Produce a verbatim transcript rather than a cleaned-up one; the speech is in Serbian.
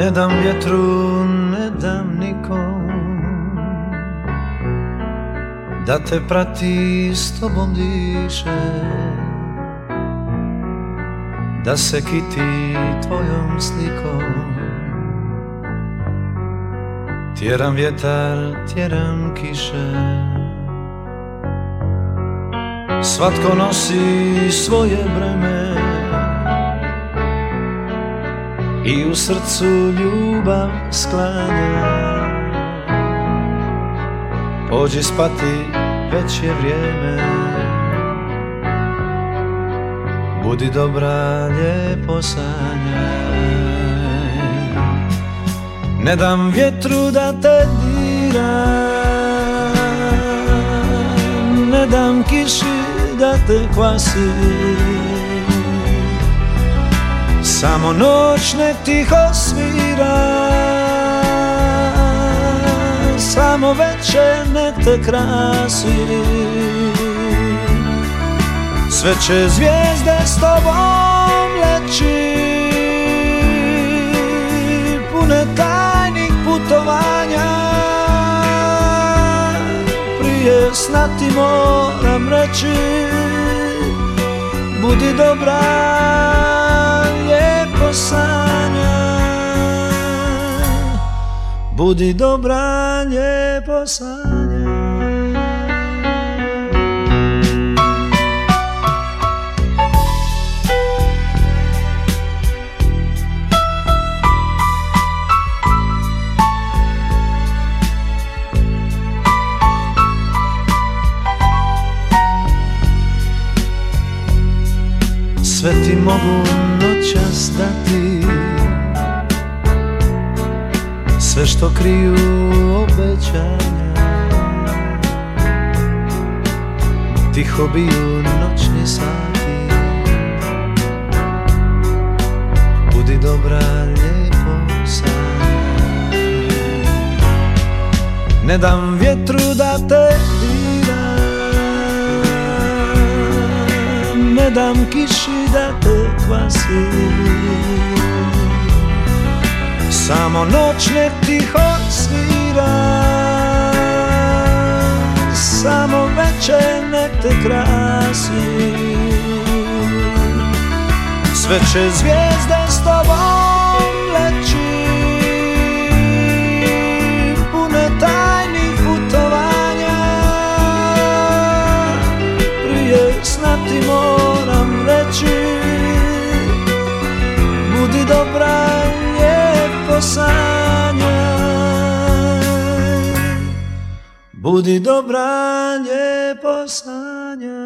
Ne dam vjetru, ne dam nikom da te prati, s tobom diše, da se kiti tvojom slikom. Tjeram vjetar, tjeram kiše, svatko nosi svoje breme i u srcu ljubav sklanja. Pođi spati, već je vrijeme, budi dobra, lijepo sanjaj. Ne dam vjetru da te dira, ne dam kiši da te kvasi, samo noć nek tiho svira, samo večer nek te krasi. Sve će zvijezde s tobom leći, pune tajnih putovanja. Prije sna ti moram reći, budi dobra, lijepo sanjaj. Budi dobra, lijepo sanjaj. Sve ti mogu noćas dati, sve što kriju obećanja. Tiho biju noćni sati, budi dobra, lijepo sanjaj. Ne dam vjetru da te dira, ne dam kiši da te kvasi, samo noć nek tiho svira, samo večer nek te krasi. Sve će zvijezde s tobom leći, pune tajnih putovanja. Prije sna ti moram reći, budi dobra, lijepo sanjaj. Budi dobra, lijepo sanjaj.